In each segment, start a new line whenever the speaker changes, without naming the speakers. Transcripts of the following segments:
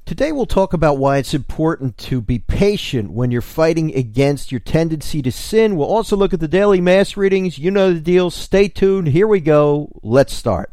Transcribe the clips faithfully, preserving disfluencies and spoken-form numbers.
Today we'll talk about why it's important to be patient when you're fighting against your tendency to sin. We'll also look at the daily mass readings. You know the deal. Stay tuned. Here we go. Let's start.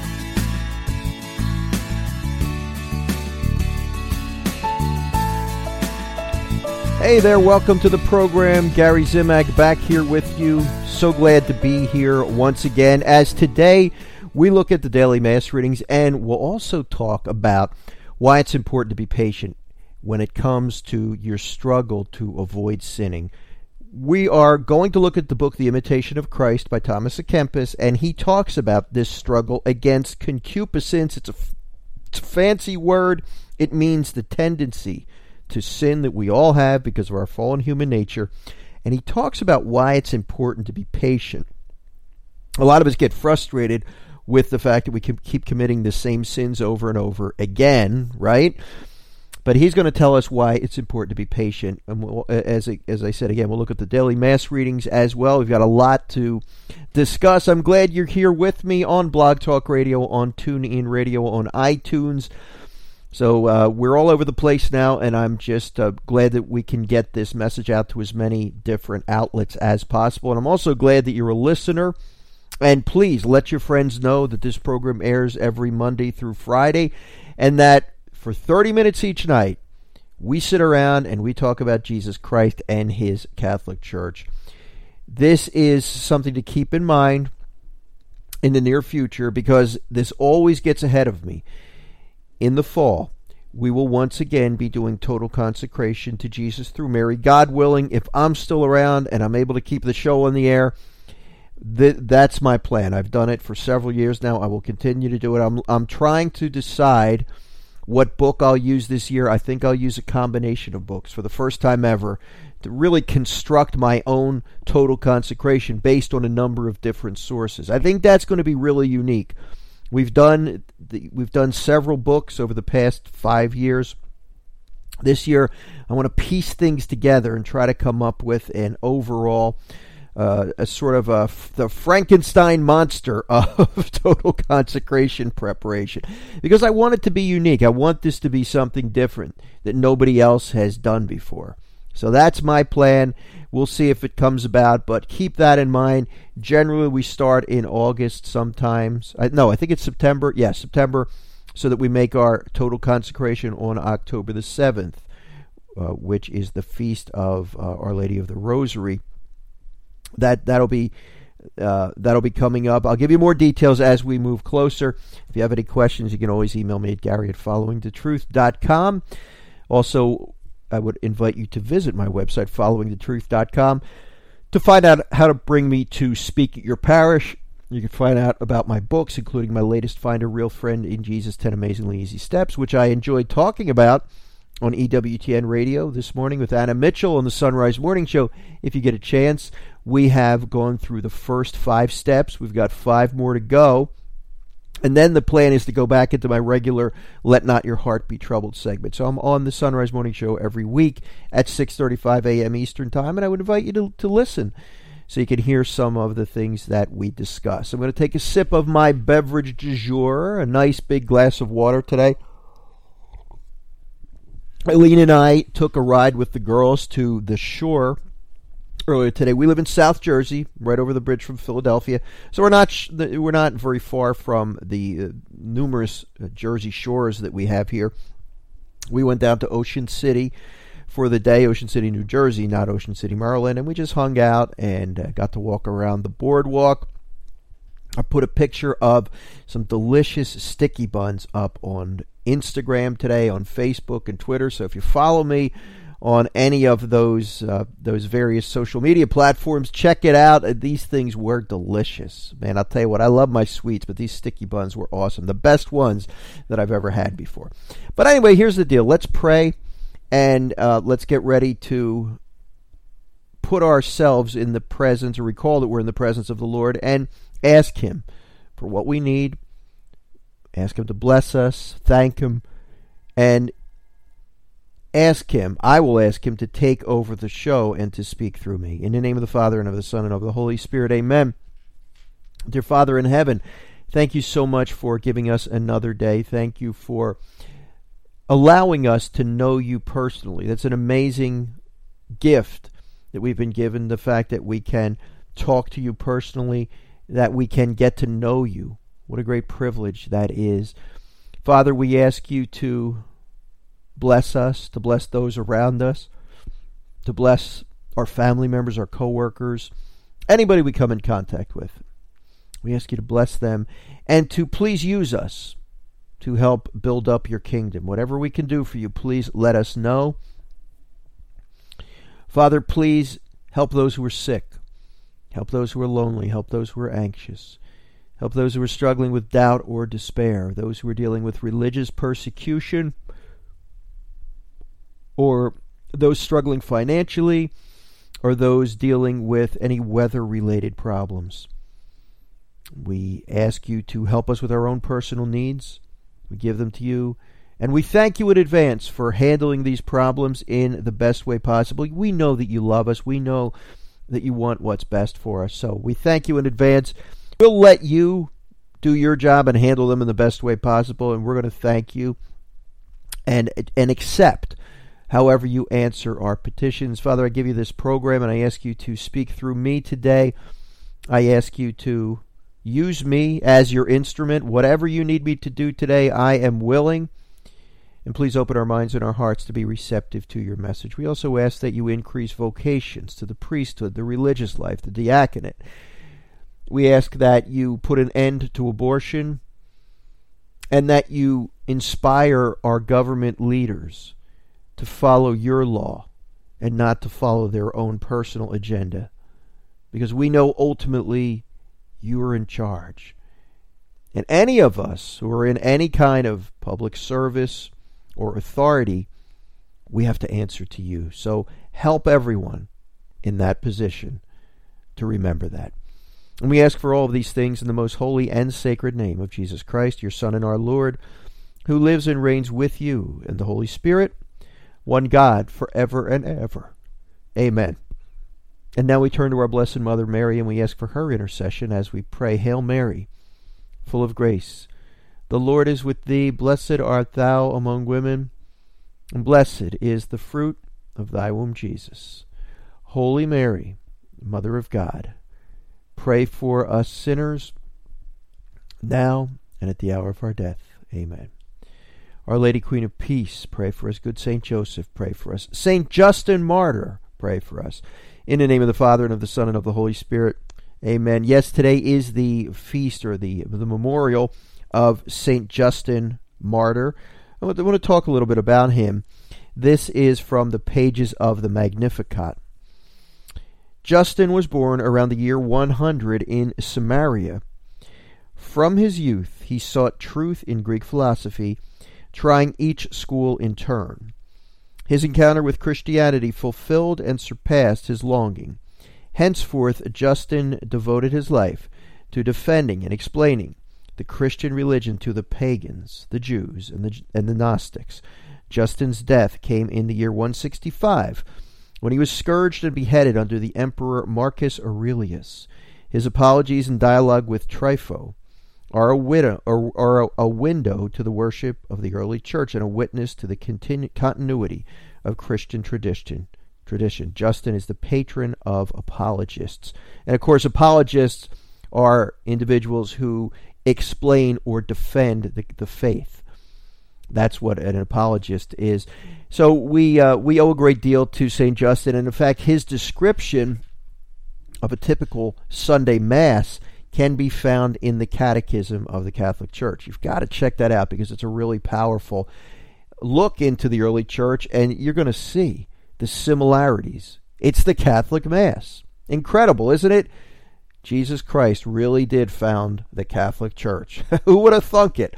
Hey there, welcome to the program. Gary Zimak back here with you. So glad to be here once again. As today we look at the daily mass readings, and we'll also talk about why it's important to be patient when it comes to your struggle to avoid sinning. We are going to look at the book The Imitation of Christ by Thomas à Kempis, and he talks about this struggle against concupiscence. It's a, it's a fancy word. It means the tendency to sin that we all have because of our fallen human nature. And he talks about why it's important to be patient. A lot of us get frustrated with the fact that we can keep committing the same sins over and over again, right? But he's going to tell us why it's important to be patient. And we'll, as, I, as I said again, we'll look at the daily mass readings as well. We've got a lot to discuss. I'm glad you're here with me on Blog Talk Radio, on TuneIn Radio, on iTunes. So uh, we're all over the place now, and I'm just uh, glad that we can get this message out to as many different outlets as possible. And I'm also glad that you're a listener. And please let your friends know that this program airs every Monday through Friday, and that for thirty minutes each night, we sit around and we talk about Jesus Christ and His Catholic Church. This is something to keep in mind in the near future, because this always gets ahead of me. In the fall, we will once again be doing total consecration to Jesus through Mary. God willing, if I'm still around and I'm able to keep the show on the air, th- that's my plan. I've done it for several years now. I will continue to do it. I'm, I'm trying to decide what book I'll use this year. I think I'll use a combination of books for the first time ever to really construct my own total consecration based on a number of different sources. I think that's going to be really unique. We've done the, we've done several books over the past five years. This year, I want to piece things together and try to come up with an overall, uh, a sort of a the Frankenstein monster of total consecration preparation, because I want it to be unique. I want this to be something different that nobody else has done before. So that's my plan. We'll see if it comes about, but keep that in mind. Generally, we start in August sometimes. I, no, I think it's September. Yeah, September, so that we make our total consecration on October the seventh, uh, which is the feast of uh, Our Lady of the Rosary. That, that'll be uh, that'll be coming up. I'll give you more details as we move closer. If you have any questions, you can always email me at Gary at following the truth dot com. Also, I would invite you to visit my website, following the truth dot com, to find out how to bring me to speak at your parish. You can find out about my books, including my latest, Find a Real Friend in Jesus, ten Amazingly Easy Steps, which I enjoyed talking about on E W T N Radio this morning with Anna Mitchell on the Sunrise Morning Show. If you get a chance, we have gone through the first five steps. We've got five more to go. And then the plan is to go back into my regular Let Not Your Heart Be Troubled segment. So I'm on the Sunrise Morning Show every week at six thirty-five a.m. Eastern Time, and I would invite you to, to listen so you can hear some of the things that we discuss. I'm going to take a sip of my beverage du jour, a nice big glass of water today. Eileen and I took a ride with the girls to the shore earlier today. We live in South Jersey, right over the bridge from Philadelphia, so we're not sh- we're not very far from the uh, numerous uh, Jersey shores that we have here. We went down to Ocean City for the day, Ocean City, New Jersey, not Ocean City, Maryland, and we just hung out and uh, got to walk around the boardwalk. I put a picture of some delicious sticky buns up on Instagram today, on Facebook and Twitter, so if you follow me on any of those uh, those various social media platforms, check it out. These things were delicious. Man, I'll tell you what, I love my sweets, but these sticky buns were awesome. The best ones that I've ever had before. But anyway, here's the deal. Let's pray, and uh, let's get ready to put ourselves in the presence, or recall that we're in the presence of the Lord, and ask Him for what we need. Ask Him to bless us, thank Him, and ask Him, I will ask Him to take over the show and to speak through me. In the name of the Father, and of the Son, and of the Holy Spirit, amen. Dear Father in heaven, thank you so much for giving us another day. Thank you for allowing us to know you personally. That's an amazing gift that we've been given, the fact that we can talk to you personally, that we can get to know you. What a great privilege that is. Father, we ask you to bless us, to bless those around us, to bless our family members, our co-workers, anybody we come in contact with. We ask you to bless them and to please use us to help build up your kingdom. Whatever we can do for you, please let us know. Father, please help those who are sick. Help those who are lonely. Help those who are anxious. Help those who are struggling with doubt or despair. Those who are dealing with religious persecution, or those struggling financially, or those dealing with any weather-related problems. We ask you to help us with our own personal needs. We give them to you. And we thank you in advance for handling these problems in the best way possible. We know that you love us. We know that you want what's best for us. So we thank you in advance. We'll let you do your job and handle them in the best way possible. And we're going to thank you and, and accept however you answer our petitions. Father, I give you this program and I ask you to speak through me today. I ask you to use me as your instrument. Whatever you need me to do today, I am willing. And please open our minds and our hearts to be receptive to your message. We also ask that you increase vocations to the priesthood, the religious life, the diaconate. We ask that you put an end to abortion and that you inspire our government leaders to follow your law and not to follow their own personal agenda. Because we know ultimately you are in charge. And any of us who are in any kind of public service or authority, we have to answer to you. So help everyone in that position to remember that. And we ask for all of these things in the most holy and sacred name of Jesus Christ, your Son and our Lord, who lives and reigns with you in the Holy Spirit, one God, forever and ever. Amen. And now we turn to our Blessed Mother Mary, and we ask for her intercession as we pray, Hail Mary, full of grace, the Lord is with thee. Blessed art thou among women, and blessed is the fruit of thy womb, Jesus. Holy Mary, Mother of God, pray for us sinners, now and at the hour of our death. Amen. Our Lady Queen of Peace, pray for us. Good Saint Joseph, pray for us. Saint Justin Martyr, pray for us. In the name of the Father, and of the Son, and of the Holy Spirit. Amen. Yes, today is the feast, or the, the memorial of Saint Justin Martyr. I want to talk a little bit about him. This is from the pages of the Magnificat. Justin was born around the year one hundred in Samaria. From his youth, he sought truth in Greek philosophy, trying each school in turn. His encounter with Christianity fulfilled and surpassed his longing. Henceforth, Justin devoted his life to defending and explaining the Christian religion to the pagans, the Jews, and the, and the Gnostics. Justin's death came in the year one sixty-five, when he was scourged and beheaded under the Emperor Marcus Aurelius. His apologies and dialogue with Trypho are a, widow, or, or a, a window to the worship of the early church and a witness to the continu- continuity of Christian tradition. Tradition. Justin is the patron of apologists. And of course, apologists are individuals who explain or defend the, the faith. That's what an apologist is. So we uh, we owe a great deal to Saint Justin, and in fact, his description of a typical Sunday Mass can be found in the Catechism of the Catholic Church. You've got to check that out because it's a really powerful look into the early church, and you're going to see the similarities. It's the Catholic Mass. Incredible, isn't it? Jesus Christ really did found the Catholic Church. Who would have thunk it?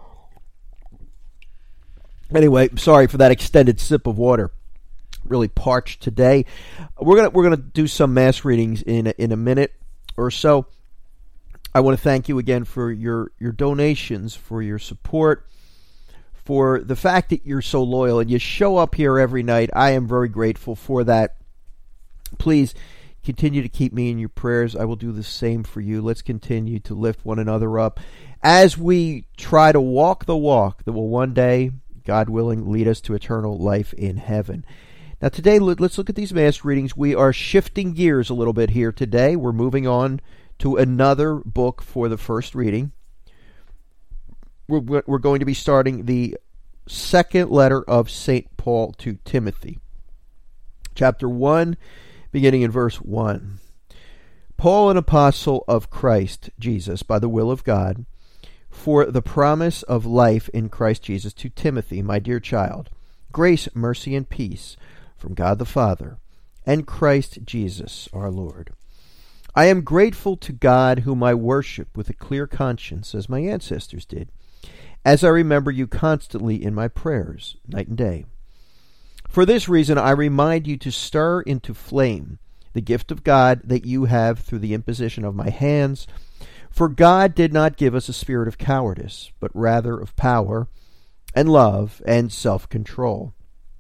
Anyway, sorry for that extended sip of water. Really parched today. We're gonna we're gonna do some Mass readings in a, in a minute or so. I want to thank you again for your your donations, for your support, for the fact that you're so loyal and you show up here every night. I am very grateful for that. Please continue to keep me in your prayers. I will do the same for you. Let's continue to lift one another up as we try to walk the walk that will one day God willing, lead us to eternal life in heaven. Now today, let's look at these Mass readings. We are shifting gears a little bit here today. We're moving on to another book for the first reading. We're, we're going to be starting the second letter of Saint Paul to Timothy. Chapter one, beginning in verse one. Paul, an apostle of Christ Jesus, by the will of God, for the promise of life in Christ Jesus, to Timothy, my dear child, grace, mercy, and peace from God the Father and Christ Jesus our Lord. I am grateful to God, whom I worship with a clear conscience, as my ancestors did, as I remember you constantly in my prayers, night and day. For this reason, I remind you to stir into flame the gift of God that you have through the imposition of my hands. For God did not give us a spirit of cowardice, but rather of power and love and self-control.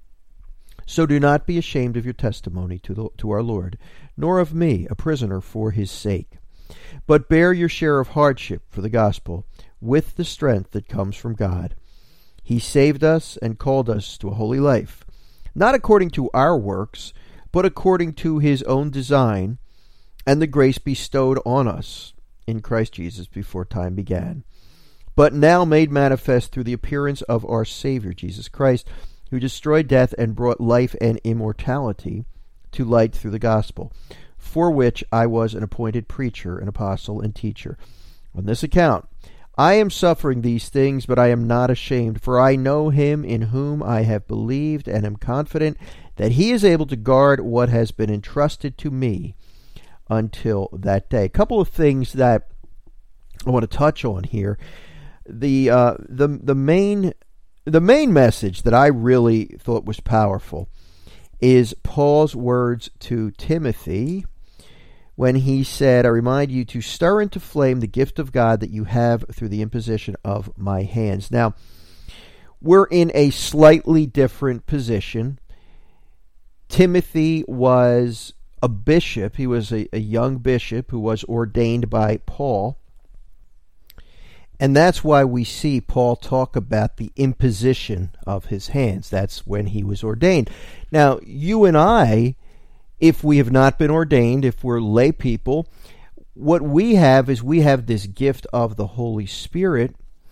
So do not be ashamed of your testimony to, the, to our Lord, nor of me, a prisoner for his sake. But bear your share of hardship for the gospel with the strength that comes from God. He saved us and called us to a holy life, not according to our works, but according to his own design and the grace bestowed on us in Christ Jesus before time began, but now made manifest through the appearance of our Savior Jesus Christ, who destroyed death and brought life and immortality to light through the gospel, for which I was an appointed preacher, an apostle, and teacher. On this account I am suffering these things, but I am not ashamed, for I know him in whom I have believed, and am confident that he is able to guard what has been entrusted to me until that day. A couple of things that I want to touch on here. The uh, the the main the main message that I really thought was powerful is Paul's words to Timothy when he said, I remind you to stir into flame the gift of God that you have through the imposition of my hands. Now, we're in a slightly different position. Timothy was a bishop. He was a, a young bishop who was ordained by Paul. And that's why we see Paul talk about the imposition of his hands. That's when he was ordained. Now, you and I, if we have not been ordained, if we're lay people, what we have is we have this gift of the Holy Spirit.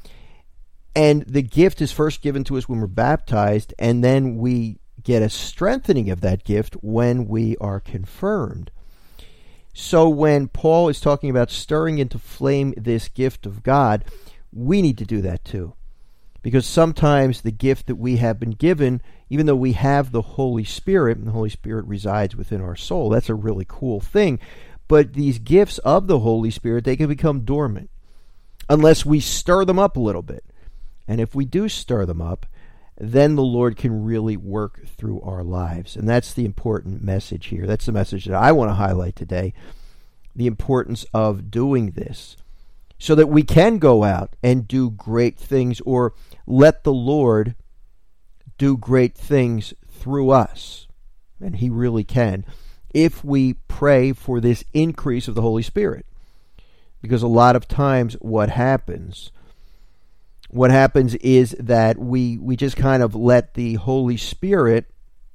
And the gift is first given to us when we're baptized, and then we get a strengthening of that gift when we are confirmed. So when Paul is talking about stirring into flame this gift of God, we need to do that too. Because sometimes the gift that we have been given, even though we have the Holy Spirit, and the Holy Spirit resides within our soul, that's a really cool thing. But these gifts of the Holy Spirit, they can become dormant unless we stir them up a little bit. And if we do stir them up, then the Lord can really work through our lives. And that's the important message here. That's the message that I want to highlight today. The importance of doing this so that we can go out and do great things, or let the Lord do great things through us. And he really can, if we pray for this increase of the Holy Spirit. Because a lot of times what happens What happens is that we, we just kind of let the Holy Spirit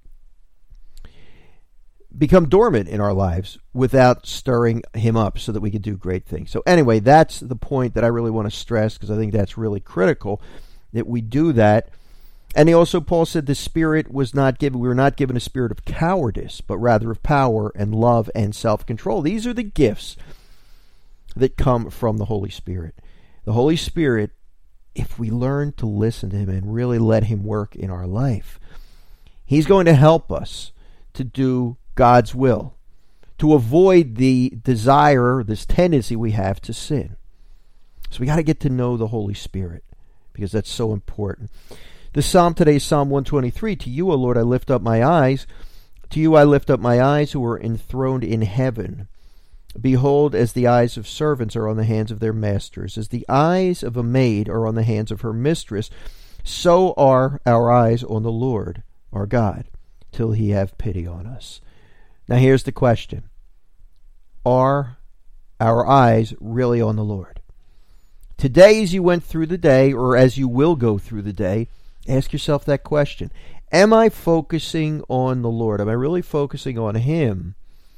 become dormant in our lives without stirring him up so that we can do great things. So anyway, that's the point that I really want to stress, because I think that's really critical that we do that. And he also, Paul said, the Spirit was not given, we were not given a spirit of cowardice, but rather of power and love and self-control. These are the gifts that come from the Holy Spirit. The Holy Spirit, if we learn to listen to him and really let him work in our life, he's going to help us to do God's will, to avoid the desire, this tendency we have to sin. So we got to get to know the Holy Spirit, because that's so important. The psalm today is Psalm one twenty-three. To you, O Lord, I lift up my eyes. To you I lift up my eyes who are enthroned in heaven. Behold, as the eyes of servants are on the hands of their masters, as the eyes of a maid are on the hands of her mistress, so are our eyes on the Lord, our God, till he have pity on us. Now here's the question. Are our eyes really on the Lord? Today, as you went through the day, or as you will go through the day, Ask yourself that question. Am I focusing on the Lord? Am I really focusing on Him?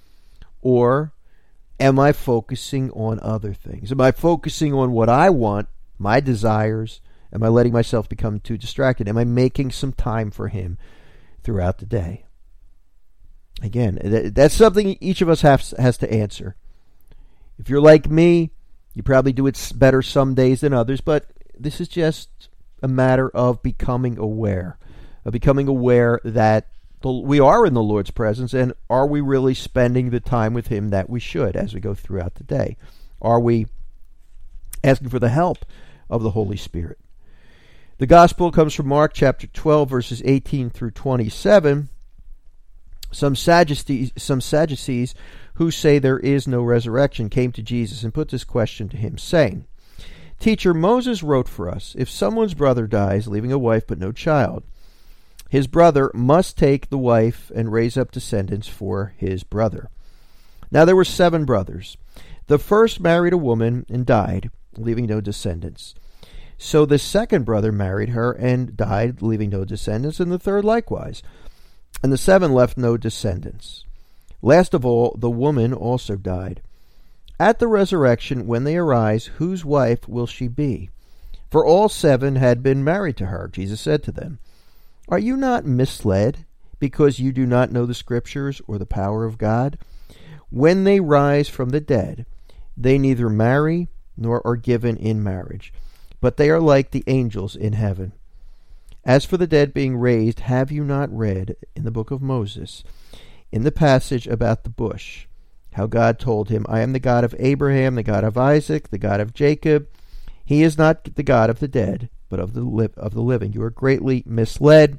Or am I focusing on other things? Am I focusing on what I want, my desires? Am I letting myself become too distracted? Am I making some time for Him throughout the day? Again, that's something each of us has, has to answer. If you're like me, you probably do it better some days than others, but this is just a matter of becoming aware, of becoming aware that the, we are in the Lord's presence, and are we really spending the time with Him that we should as we go throughout the day? Are we asking for the help of the Holy Spirit? The Gospel comes from Mark chapter twelve, verses eighteen through twenty-seven. Some Sadducees, some Sadducees who say there is no resurrection came to Jesus and put this question to Him, saying, Teacher, Moses wrote for us, if someone's brother dies, leaving a wife but no child, his brother must take the wife and raise up descendants for his brother. Now there were seven brothers. The first married a woman and died, leaving no descendants. So the second brother married her and died, leaving no descendants, and the third likewise. And the seven left no descendants. Last of all, the woman also died. At the resurrection, when they arise, whose wife will she be? For all seven had been married to her. Jesus said to them, Are you not misled, because you do not know the Scriptures or the power of God? When they rise from the dead, they neither marry nor are given in marriage, but they are like the angels in heaven. As for the dead being raised, have you not read in the book of Moses, in the passage about the bush, how God told him, I am the God of Abraham, the God of Isaac, the God of Jacob. He is not the God of the dead, but of the li- of the living. You are greatly misled.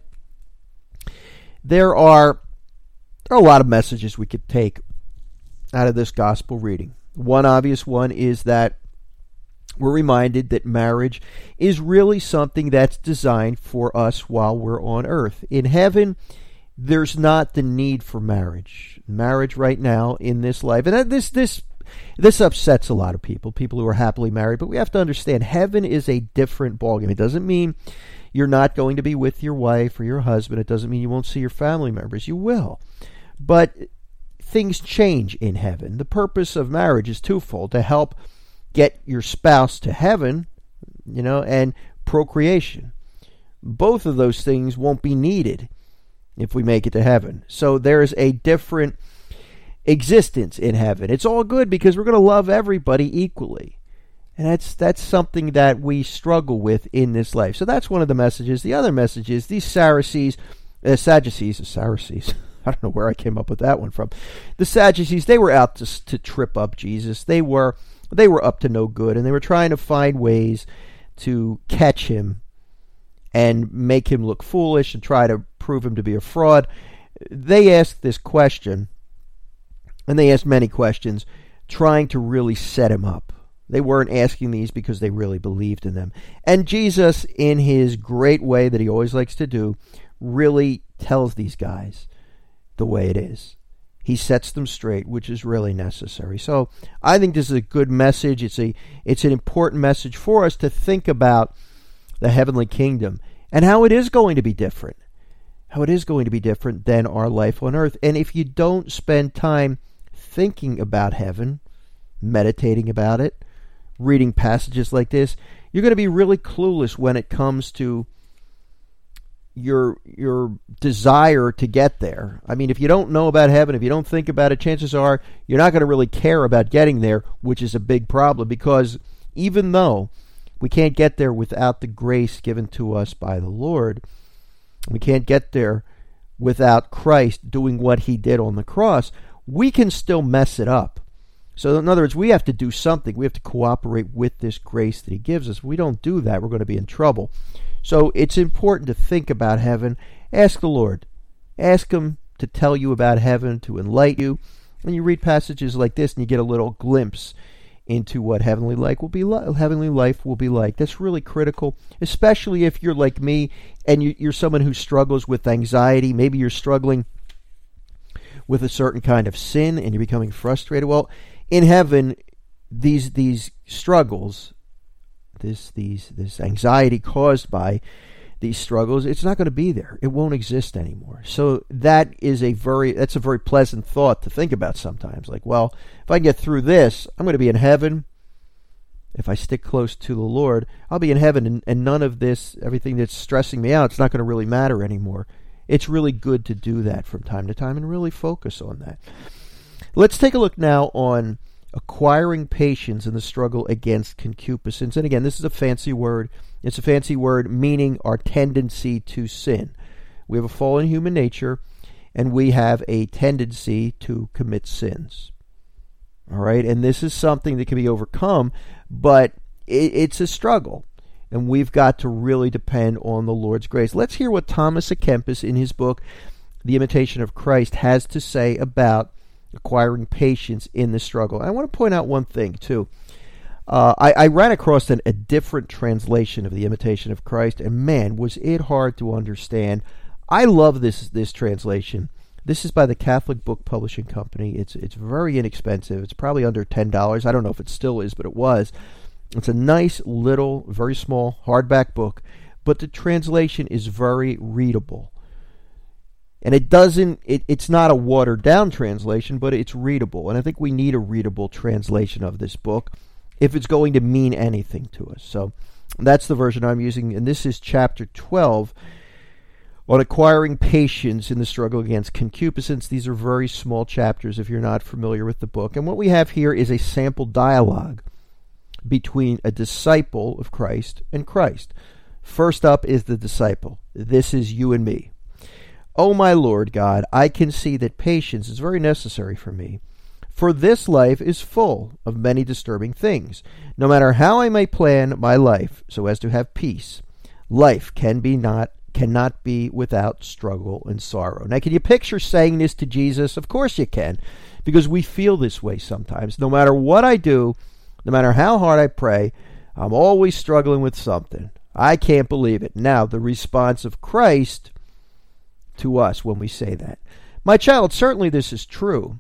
There are, there are a lot of messages we could take out of this gospel reading. One obvious one is that we're reminded that marriage is really something that's designed for us while we're on earth. In heaven, there's not the need for marriage. Marriage right now in this life, and this this this upsets a lot of people, people who are happily married, but we have to understand heaven is a different ballgame. It doesn't mean you're not going to be with your wife or your husband. It doesn't mean you won't see your family members. You will. But things change in heaven. The purpose of marriage is twofold: to help get your spouse to heaven, you know, and procreation. Both of those things won't be needed if we make it to heaven. So there's a different existence in heaven. It's all good because we're going to love everybody equally. And that's that's something that we struggle with in this life. So that's one of the messages. The other message is these Sadducees, uh, Sadducees, Sadducees, I don't know where I came up with that one from. The Sadducees, they were out to, to trip up Jesus. They were They were up to no good, and they were trying to find ways to catch him and make him look foolish and try to prove him to be a fraud. They asked this question, and they asked many questions, trying to really set him up. They weren't asking these because they really believed in them. And Jesus, in his great way that he always likes to do, really tells these guys the way it is. He sets them straight, which is really necessary. So I think this is a good message. It's a it's an important message for us to think about the heavenly kingdom and how it is going to be different. How it is going to be different than our life on earth. And if you don't spend time thinking about heaven, meditating about it, reading passages like this, you're going to be really clueless when it comes to your your desire to get there. I mean, if you don't know about heaven, if you don't think about it, chances are you're not going to really care about getting there, which is a big problem, because even though we can't get there without the grace given to us by the Lord, we can't get there without Christ doing what he did on the cross, we can still mess it up. So in other words, we have to do something. We have to cooperate with this grace that he gives us. If we don't do that, we're going to be in trouble. So it's important to think about heaven. Ask the Lord. Ask him to tell you about heaven, to enlighten you. And you read passages like this and you get a little glimpse into what heavenly life will be like. Heavenly life will be like. That's really critical, especially if you're like me and you, you're someone who struggles with anxiety. Maybe you're struggling with a certain kind of sin and you're becoming frustrated. Well, in heaven, these these struggles, this these this anxiety caused by these struggles, it's not going to be there. It won't exist anymore. So that is a very, that's a very pleasant thought to think about sometimes. Like, well, if I get through this, I'm going to be in heaven. If I stick close to the Lord, I'll be in heaven, and, and none of this, everything that's stressing me out, it's not going to really matter anymore. It's really good to do that from time to time and really focus on that. Let's take a look now on acquiring patience in the struggle against concupiscence. And again, this is a fancy word. It's a fancy word meaning our tendency to sin. We have a fallen human nature, and we have a tendency to commit sins. All right, and this is something that can be overcome, but it, it's a struggle, and we've got to really depend on the Lord's grace. Let's hear what Thomas à Kempis in his book, The Imitation of Christ, has to say about acquiring patience in the struggle. And I want to point out one thing, too. Uh, I, I ran across an, a different translation of The Imitation of Christ, and man, was it hard to understand. I love this this translation. This is by the Catholic Book Publishing Company. It's it's very inexpensive. It's probably under ten dollars. I don't know if it still is, but it was. It's a nice little, very small hardback book, but the translation is very readable. And it doesn't, it, it's not a watered down translation, but it's readable. And I think we need a readable translation of this book if it's going to mean anything to us. So that's the version I'm using, and this is chapter twelve on acquiring patience in the struggle against concupiscence. These are very small chapters if you're not familiar with the book. And what we have here is a sample dialogue between a disciple of Christ and Christ. First up is the disciple. This is you and me. "Oh, my Lord God, I can see that patience is very necessary for me. For this life is full of many disturbing things. No matter how I may plan my life so as to have peace, life can be not cannot be without struggle and sorrow." Now, can you picture saying this to Jesus? Of course you can, because we feel this way sometimes. No matter what I do, no matter how hard I pray, I'm always struggling with something. I can't believe it. Now, the response of Christ to us when we say that: "My child, certainly this is true.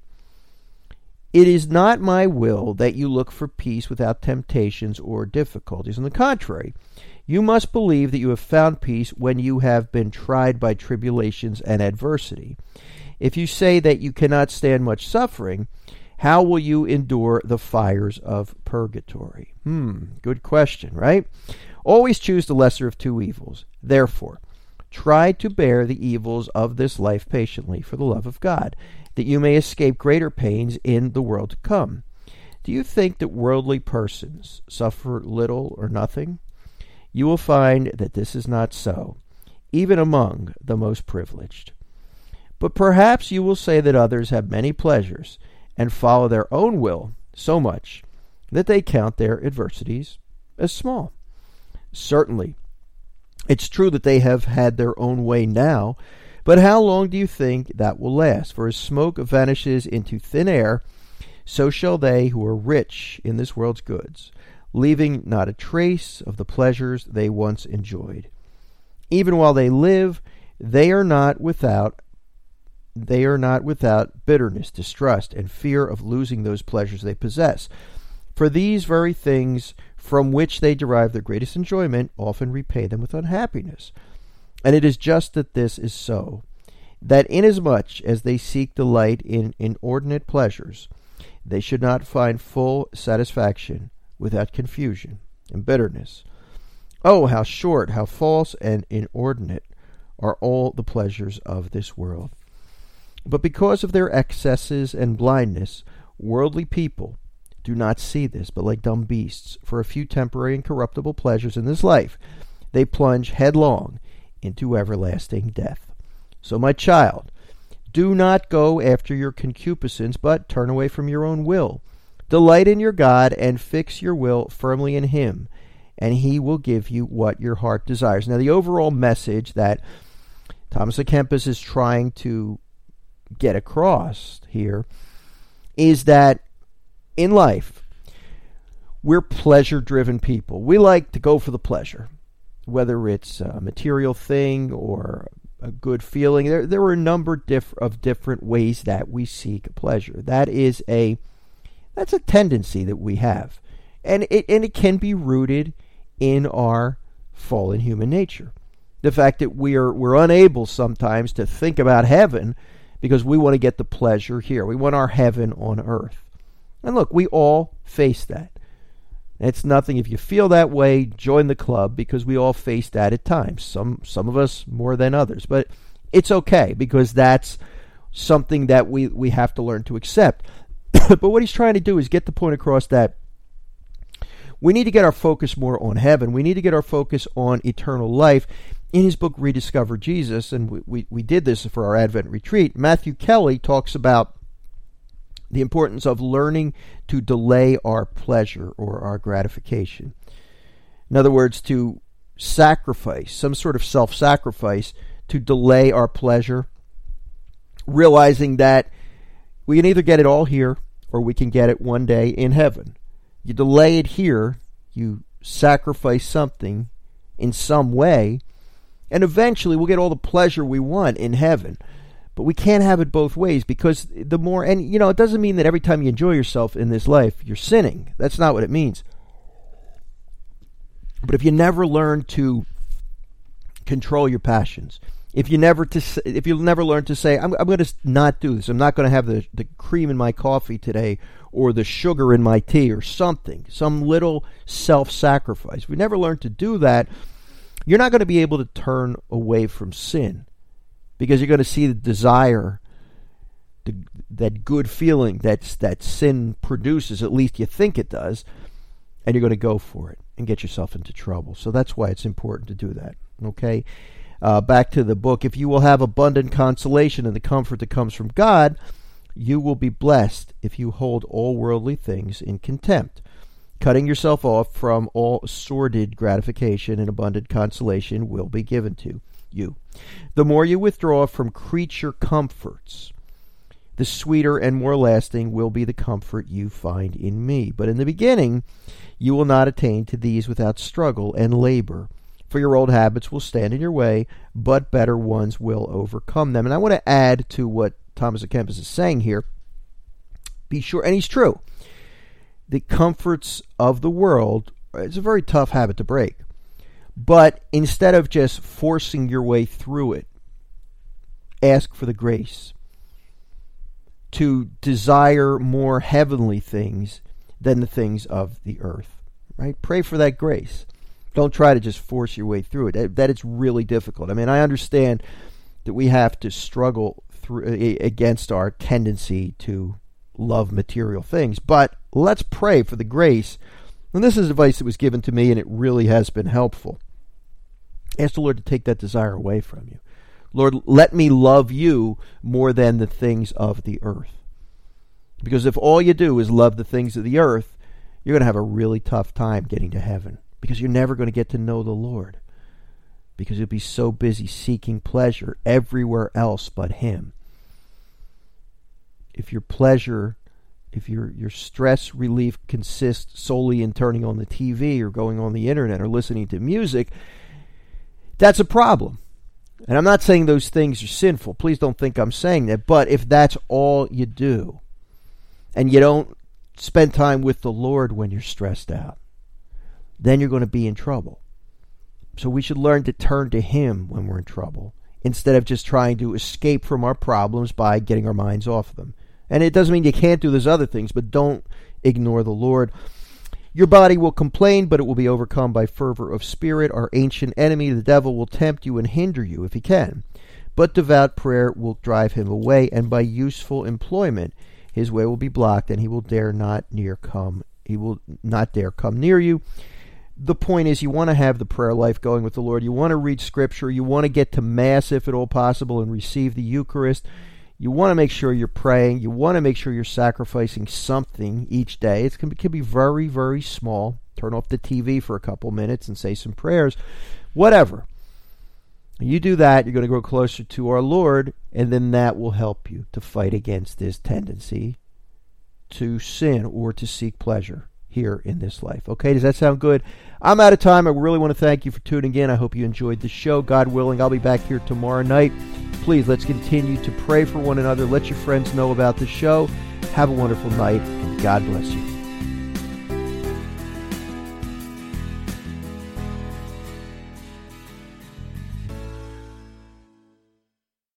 It is not my will that you look for peace without temptations or difficulties. On the contrary, you must believe that you have found peace when you have been tried by tribulations and adversity. If you say that you cannot stand much suffering, how will you endure the fires of purgatory?" Hmm, good question, right? Always choose the lesser of two evils. Therefore, try to bear the evils of this life patiently for the love of God, that you may escape greater pains in the world to come. Do you think that worldly persons suffer little or nothing? You will find that this is not so, even among the most privileged. But perhaps you will say that others have many pleasures and follow their own will so much that they count their adversities as small. Certainly, it's true that they have had their own way now, but how long do you think that will last? For as smoke vanishes into thin air, so shall they who are rich in this world's goods, leaving not a trace of the pleasures they once enjoyed. Even while they live, they are not without they are not without bitterness, distrust, and fear of losing those pleasures they possess. For these very things from which they derive their greatest enjoyment often repay them with unhappiness. And it is just that this is so, that inasmuch as they seek delight in inordinate pleasures, they should not find full satisfaction without confusion and bitterness. Oh, how short, how false and inordinate are all the pleasures of this world. But because of their excesses and blindness, worldly people do not see this, but like dumb beasts, for a few temporary and corruptible pleasures in this life, they plunge headlong into everlasting death. So, my child, do not go after your concupiscence, but turn away from your own will. Delight in your God and fix your will firmly in Him, and He will give you what your heart desires. Now, the overall message that Thomas à Kempis is trying to get across here is that in life, we're pleasure-driven people. We like to go for the pleasure, whether it's a material thing or a good feeling. There, there are a number diff- of different ways that we seek pleasure. That is a that's a tendency that we have, and it and it can be rooted in our fallen human nature. The fact that we are, we're unable sometimes to think about heaven because we want to get the pleasure here. We want our heaven on earth. And look, we all face that. It's nothing. If you feel that way, join the club, because we all face that at times. Some some of us more than others. But it's okay, because that's something that we, we have to learn to accept. But what he's trying to do is get the point across that we need to get our focus more on heaven. We need to get our focus on eternal life. In his book, Rediscover Jesus, and we, we, we did this for our Advent retreat, Matthew Kelly talks about the importance of learning to delay our pleasure or our gratification. In other words, to sacrifice, some sort of self-sacrifice, to delay our pleasure, realizing that we can either get it all here or we can get it one day in heaven. You delay it here, you sacrifice something in some way, and eventually we'll get all the pleasure we want in heaven. But we can't have it both ways, because the more, and you know, it doesn't mean that every time you enjoy yourself in this life, you're sinning. That's not what it means. But if you never learn to control your passions, if you never to, if you never learn to say, I'm, I'm going to not do this, I'm not going to have the, the cream in my coffee today, or the sugar in my tea, or something, some little self-sacrifice. If we never learn to do that, you're not going to be able to turn away from sin, because you're going to see the desire, the, that good feeling that's, that sin produces, at least you think it does, and you're going to go for it and get yourself into trouble. So that's why it's important to do that, okay? Uh, back to the book. If you will have abundant consolation in the comfort that comes from God, you will be blessed if you hold all worldly things in contempt. Cutting yourself off from all sordid gratification and abundant consolation will be given to you. The more you withdraw from creature comforts, the sweeter and more lasting will be the comfort you find in me. But in the beginning, you will not attain to these without struggle and labor. For your old habits will stand in your way, but better ones will overcome them. And I want to add to what Thomas à Kempis is saying here. Be sure, and he's true, the comforts of the world, it's a very tough habit to break. But instead of just forcing your way through it, ask for the grace to desire more heavenly things than the things of the earth. Right? Pray for that grace. Don't try to just force your way through it. That, that it's really difficult. I mean, I understand that we have to struggle through against our tendency to love material things, but let's pray for the grace. And this is advice that was given to me, and it really has been helpful. Ask the Lord to take that desire away from you. Lord, let me love you more than the things of the earth. Because if all you do is love the things of the earth, you're going to have a really tough time getting to heaven, because you're never going to get to know the Lord, because you'll be so busy seeking pleasure everywhere else but Him. If your pleasure, if your, your stress relief consists solely in turning on the T V or going on the internet or listening to music, that's a problem. And I'm not saying those things are sinful. Please don't think I'm saying that. But if that's all you do, and you don't spend time with the Lord when you're stressed out, then you're going to be in trouble. So we should learn to turn to Him when we're in trouble, instead of just trying to escape from our problems by getting our minds off of them. And it doesn't mean you can't do those other things, but don't ignore the Lord. Your body will complain, but it will be overcome by fervor of spirit. Our ancient enemy, the devil, will tempt you and hinder you if he can. But devout prayer will drive him away, and by useful employment his way will be blocked, and he will dare not near come. He will not dare come near you. The point is, you want to have the prayer life going with the Lord. You want to read Scripture. You want to get to Mass if at all possible and receive the Eucharist. You want to make sure you're praying. You want to make sure you're sacrificing something each day. It can be, can be very, very small. Turn off the T V for a couple minutes and say some prayers. Whatever. You do that, you're going to grow closer to our Lord, and then that will help you to fight against this tendency to sin or to seek pleasure here in this life. Okay, does that sound good? I'm out of time. I really want to thank you for tuning in. I hope you enjoyed the show. God willing, I'll be back here tomorrow night. Please, let's continue to pray for one another. Let your friends know about the show. Have a wonderful night, and God bless you.